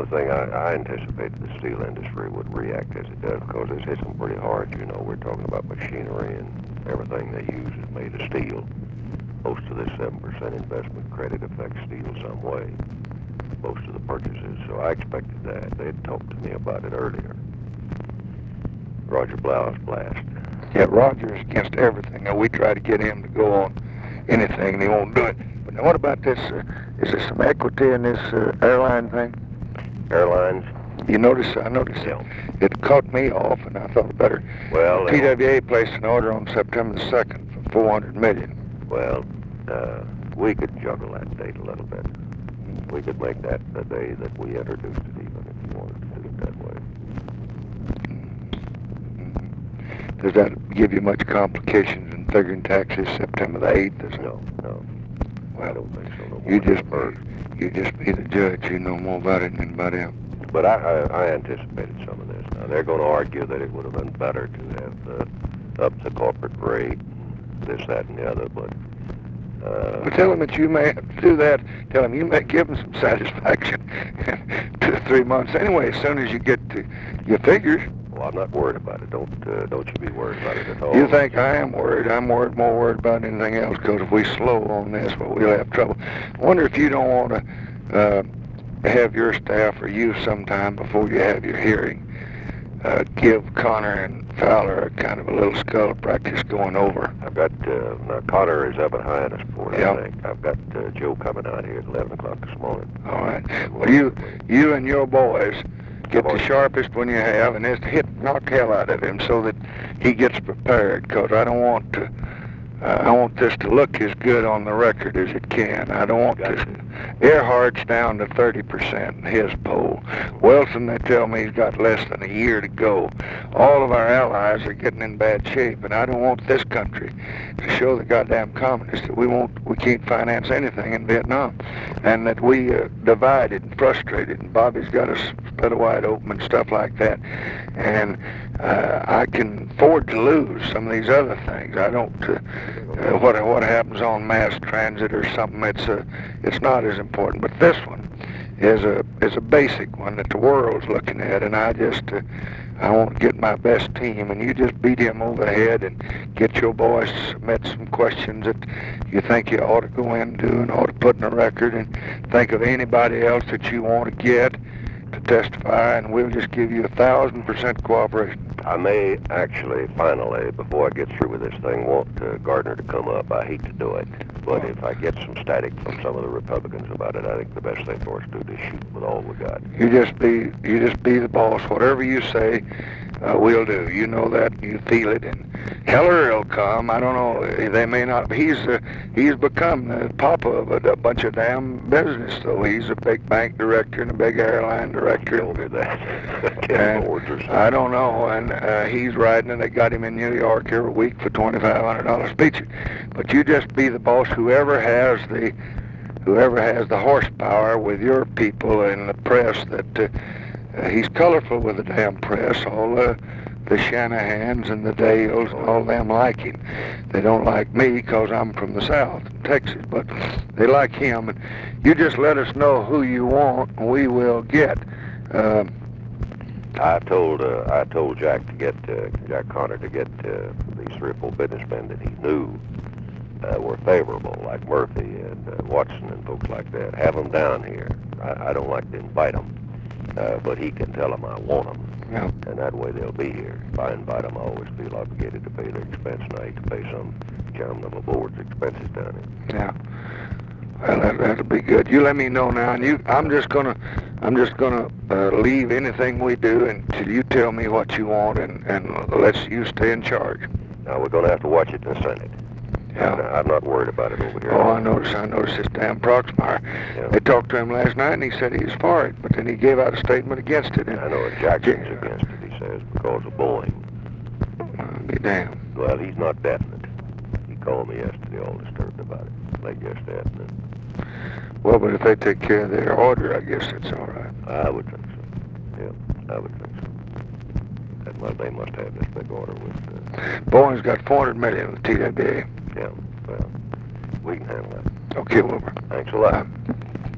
thing, I anticipated the steel industry would react as it does because it's hit them pretty hard. You know, we're talking about machinery and everything they use is made of steel. Most of this 7% investment credit affects steel some way. Most of the purchases, so I expected that. They'd talked to me about it earlier. Roger Blau's blast. Yeah, Roger's against everything. Now, we try to get him to go on anything, and he won't do it. But now, what about this? Is there some equity in this airline thing? Airlines? I noticed it caught me off, and I thought better. Well, TWA placed an order on September the 2nd for $400 million. Well, we could juggle that date a little bit. We could make that the day that we introduced it, even if you wanted to do it that way. Does that give you much complications in figuring taxes September the 8th? No. Well, I don't think so. No You just be the judge. You know more about it than anybody else. But I anticipated some of this. Now, they're going to argue that it would have been better to have upped the corporate rate, this, that, and the other, but... But tell them that you may have to do that. Tell them you may give them some satisfaction in 2 to 3 months. Anyway, as soon as you get to your figures. Well, I'm not worried about it. Don't you be worried about it at all. You think I am worried? I'm more worried about anything else, because if we slow on this, well, we'll have trouble. I wonder if you don't want to have your staff or you sometime before you have your hearing, give Connor and Fowler a kind of a little skull practice going over. I've got, now Connor is up at Hyannisport, yeah. I think. I've got Joe coming out here at 11 o'clock this morning. All right. Well, you and your boys get the sharpest one you have, and just knock hell out of him so that he gets prepared, because I don't want to... I want this to look as good on the record as it can. I don't want this. Earhart's down to 30% in his poll. Wilson, they tell me, he's got less than a year to go. All of our allies are getting in bad shape, and I don't want this country to show the goddamn communists that we can't finance anything in Vietnam, and that we divided and frustrated, and Bobby's got us split wide open and stuff like that. And I can afford to lose some of these other things. I don't. What happens on mass transit or something? It's not as important. But this one is a basic one that the world's looking at, and I want to get my best team, and you just beat him over the head and get your boys to submit some questions that you think you ought to go into and ought to put in a record, and think of anybody else that you want to get to testify, and we'll just give you 1,000% cooperation. I may actually, finally, before I get through with this thing, want Gardner to come up. I hate to do it, but if I get some static from some of the Republicans about it, I think the best thing for us to do is shoot with all we got. You just be the boss. Whatever you say, we'll do. You know that. You feel it. And Heller will come. I don't know. They may not. He's become the papa of a bunch of damn business, though. He's a big bank director and a big airline director. Over that. I don't know. And he's riding, and they got him in New York every week for $2,500 speech. But you just be the boss. Whoever has the horsepower with your people and the press, that he's colorful with the damn press. All the Shanahans and the Dales, all them like him. They don't like me because I'm from the South, Texas, but they like him. And you just let us know who you want, and we will get. I told Jack Connor to get these 3 or 4 businessmen that he knew were favorable, like Murphy and Watson and folks like that. Have them down here. I don't like to invite them, but he can tell them I want them. Yeah. And that way they'll be here. If I invite them, I always feel obligated to pay their expense, and I hate to pay some chairman of a board's expenses down here. Yeah. Well, that'll be good. You let me know now, and I'm just gonna leave anything we do until you tell me what you want, and let you stay in charge. Now we're gonna have to watch it in the Senate. Yeah. I'm not worried about it over here. Oh, I noticed this damn Proxmire. Yeah. They talked to him last night, and he said he was for it, but then he gave out a statement against it. I know, Jackson's against it, he says, because of Boeing. Be damned. Well, he's not definite. He called me yesterday, all disturbed about it. Late yesterday afternoon. Well, but if they take care of their order, I guess it's all right. I would think so. Yeah, I would think so. They must have this big order with... Boeing's got $400 million with TWA. Yeah, well, we can handle that. Okay, Wilbur. Thanks a lot.